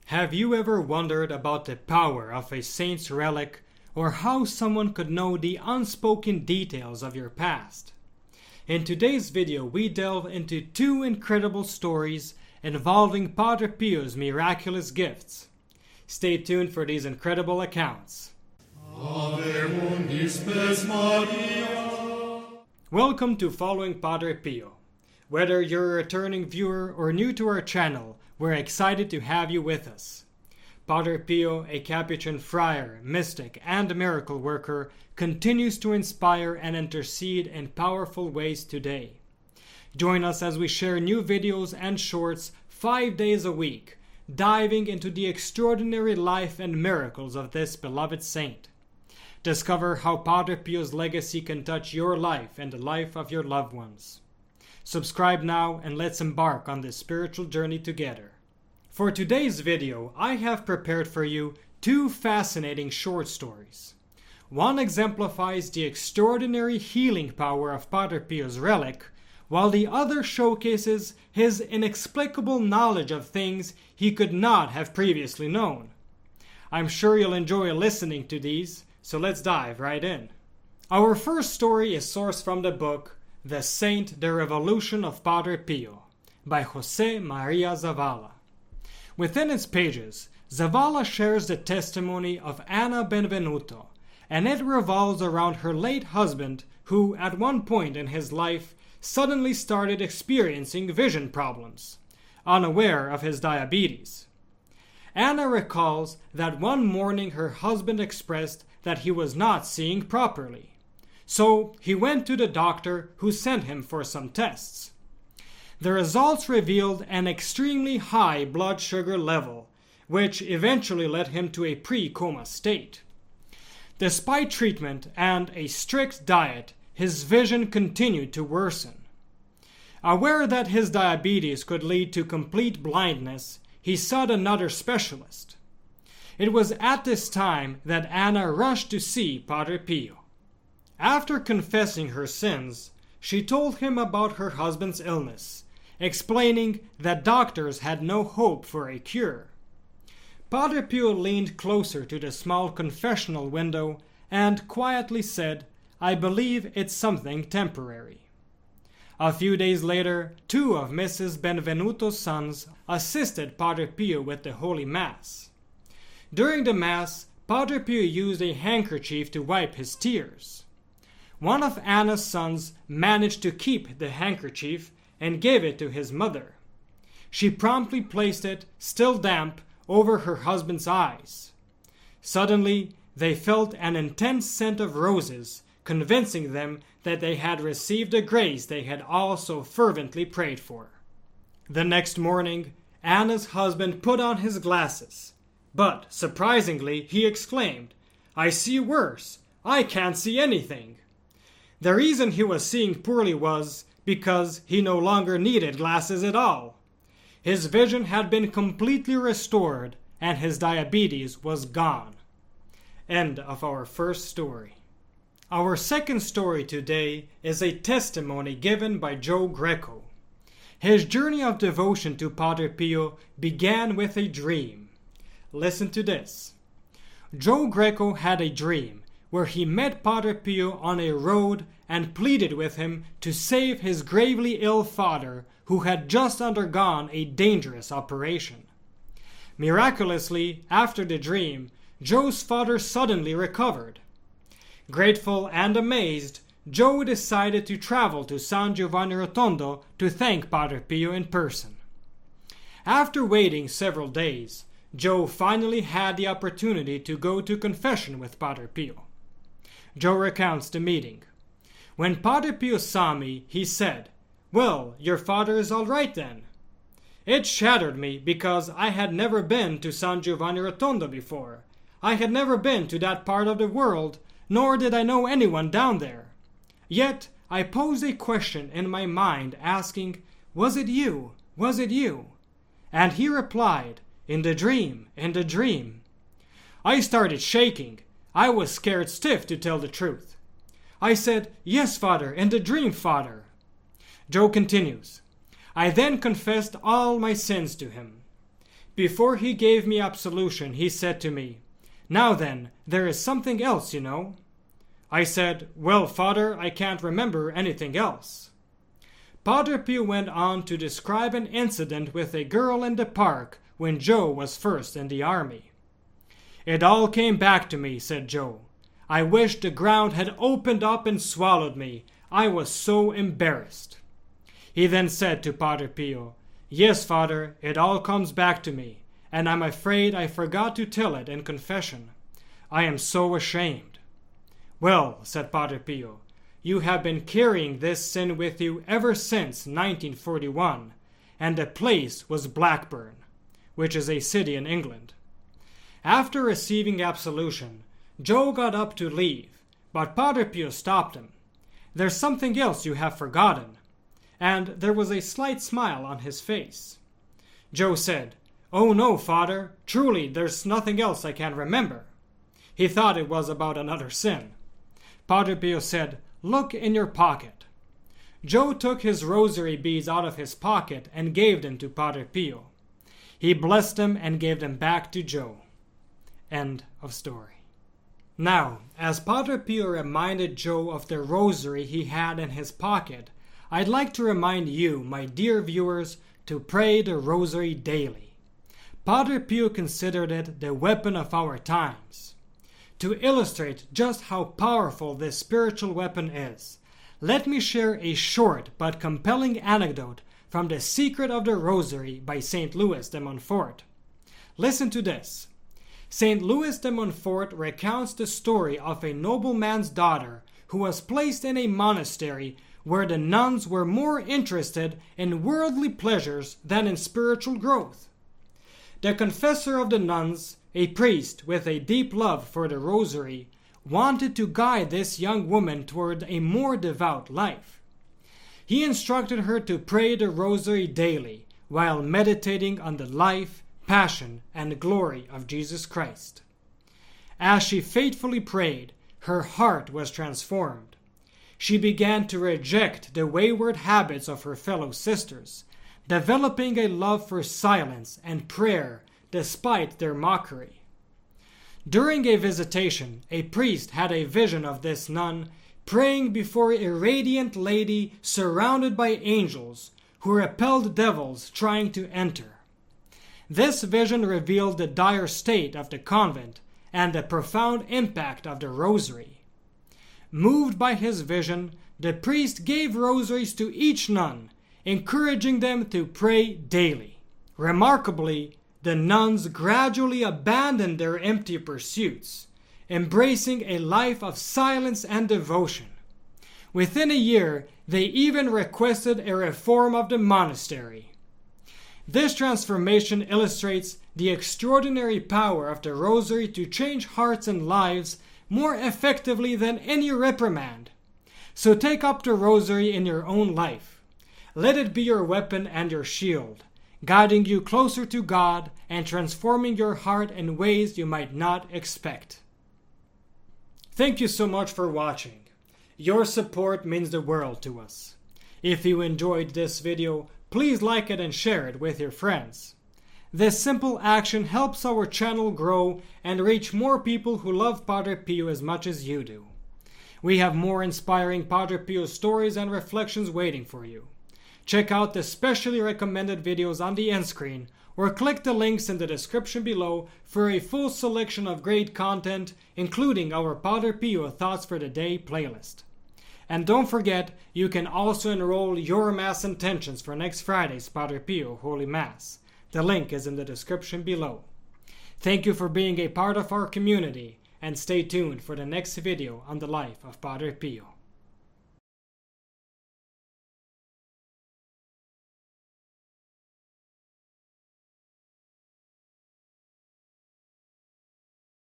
Have you ever wondered about the power of a saint's relic, or how someone could know the unspoken details of your past? In today's video, we delve into two incredible stories involving Padre Pio's miraculous gifts. Stay tuned for these incredible accounts. Welcome to Following Padre Pio. Whether you're a returning viewer or new to our channel, we're excited to have you with us. Padre Pio, a Capuchin friar, mystic, and miracle worker, continues to inspire and intercede in powerful ways today. Join us as we share new videos and shorts 5 days a week, diving into the extraordinary life and miracles of this beloved saint. Discover how Padre Pio's legacy can touch your life and the life of your loved ones. Subscribe now and let's embark on this spiritual journey together. For today's video, I have prepared for you two fascinating short stories. One exemplifies the extraordinary healing power of Padre Pio's relic, while the other showcases his inexplicable knowledge of things he could not have previously known. I'm sure you'll enjoy listening to these, so let's dive right in. Our first story is sourced from the book The Saint, the Revolution of Padre Pio by Jose Maria Zavala. Within its pages, Zavala shares the testimony of Anna Benvenuto, and it revolves around her late husband who, at one point in his life, suddenly started experiencing vision problems, unaware of his diabetes. Anna recalls that one morning her husband expressed that he was not seeing properly. So he went to the doctor, who sent him for some tests. The results revealed an extremely high blood sugar level, which eventually led him to a pre-coma state. Despite treatment and a strict diet, his vision continued to worsen. Aware that his diabetes could lead to complete blindness, he sought another specialist. It was at this time that Anna rushed to see Padre Pio. After confessing her sins, she told him about her husband's illness, explaining that doctors had no hope for a cure. Padre Pio leaned closer to the small confessional window and quietly said, "I believe it's something temporary." A few days later, two of Mrs. Benvenuto's sons assisted Padre Pio with the Holy Mass. During the Mass, Padre Pio used a handkerchief to wipe his tears. One of Anna's sons managed to keep the handkerchief and gave it to his mother. She promptly placed it, still damp, over her husband's eyes. Suddenly, they felt an intense scent of roses, convincing them that they had received the grace they had all so fervently prayed for. The next morning, Anna's husband put on his glasses, but surprisingly, he exclaimed, "I see worse. I can't see anything." The reason he was seeing poorly was because he no longer needed glasses at all. His vision had been completely restored and his diabetes was gone. End of our first story. Our second story today is a testimony given by Joe Greco. His journey of devotion to Padre Pio began with a dream. Listen to this. Joe Greco had a dream where he met Padre Pio on a road and pleaded with him to save his gravely ill father, who had just undergone a dangerous operation. Miraculously, after the dream, Joe's father suddenly recovered. Grateful and amazed, Joe decided to travel to San Giovanni Rotondo to thank Padre Pio in person. After waiting several days, Joe finally had the opportunity to go to confession with Padre Pio. Joe recounts the meeting. When Padre Pio saw me, he said, "Well, your father is all right then." It shattered me because I had never been to San Giovanni Rotondo before. I had never been to that part of the world, nor did I know anyone down there. Yet I posed a question in my mind asking, "Was it you? Was it you?" And he replied, in the dream. I started shaking. I was scared stiff, to tell the truth. I said, "Yes, Father, in the dream, Father." Joe continues, "I then confessed all my sins to him. Before he gave me absolution, he said to me, "Now then, there is something else, you know." I said, "Well, Father, I can't remember anything else." Padre Pio went on to describe an incident with a girl in the park when Joe was first in the army. "It all came back to me," said Joe. "I wished the ground had opened up and swallowed me. I was so embarrassed." He then said to Padre Pio, "Yes, Father, it all comes back to me, and I'm afraid I forgot to tell it in confession. I am so ashamed." "Well," said Padre Pio, "you have been carrying this sin with you ever since 1941, and the place was Blackburn, which is a city in England." After receiving absolution, Joe got up to leave, but Padre Pio stopped him. "There's something else you have forgotten," and there was a slight smile on his face. Joe said, "Oh no, Father, truly there's nothing else I can remember." He thought it was about another sin. Padre Pio said, "Look in your pocket." Joe took his rosary beads out of his pocket and gave them to Padre Pio. He blessed them and gave them back to Joe. End of story. Now, as Padre Pio reminded Joe of the rosary he had in his pocket, I'd like to remind you, my dear viewers, to pray the rosary daily. Padre Pio considered it the weapon of our times. To illustrate just how powerful this spiritual weapon is, let me share a short but compelling anecdote from The Secret of the Rosary by St. Louis de Montfort. Listen to this. St. Louis de Montfort recounts the story of a nobleman's daughter who was placed in a monastery where the nuns were more interested in worldly pleasures than in spiritual growth. The confessor of the nuns, a priest with a deep love for the rosary, wanted to guide this young woman toward a more devout life. He instructed her to pray the rosary daily while meditating on the life, passion, and glory of Jesus Christ. As she faithfully prayed, her heart was transformed. She began to reject the wayward habits of her fellow sisters, developing a love for silence and prayer despite their mockery. During a visitation, a priest had a vision of this nun praying before a radiant lady surrounded by angels who repelled devils trying to enter. This vision revealed the dire state of the convent and the profound impact of the rosary. Moved by his vision, the priest gave rosaries to each nun, encouraging them to pray daily. Remarkably, the nuns gradually abandoned their empty pursuits, embracing a life of silence and devotion. Within a year, they even requested a reform of the monastery. This transformation illustrates the extraordinary power of the rosary to change hearts and lives more effectively than any reprimand. So take up the rosary in your own life. Let it be your weapon and your shield, guiding you closer to God and transforming your heart in ways you might not expect. Thank you so much for watching. Your support means the world to us. If you enjoyed this video, please like it and share it with your friends. This simple action helps our channel grow and reach more people who love Padre Pio as much as you do. We have more inspiring Padre Pio stories and reflections waiting for you. Check out the specially recommended videos on the end screen or click the links in the description below for a full selection of great content, including our Padre Pio Thoughts for the Day playlist. And don't forget, you can also enroll your Mass intentions for next Friday's Padre Pio Holy Mass. The link is in the description below. Thank you for being a part of our community, and stay tuned for the next video on the life of Padre Pio.